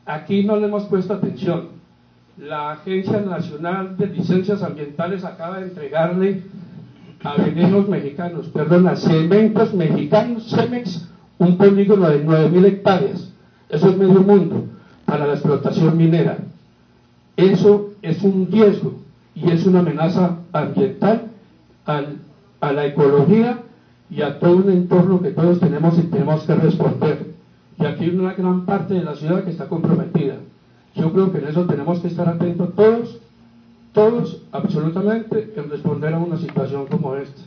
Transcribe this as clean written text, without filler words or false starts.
aquí no le hemos puesto atención. La Agencia Nacional de Licencias Ambientales acaba de entregarle a Venenos Mexicanos, perdón, a Cementos Mexicanos, Cemex, un polígono de 9.000 hectáreas. Eso es medio mundo para la explotación minera. Eso es un riesgo y es una amenaza ambiental a la ecología y a todo un entorno que todos tenemos y tenemos que responder. Y aquí hay una gran parte de la ciudad que está comprometida. Yo creo que en eso tenemos que estar atentos todos, absolutamente, en responder a una situación como esta.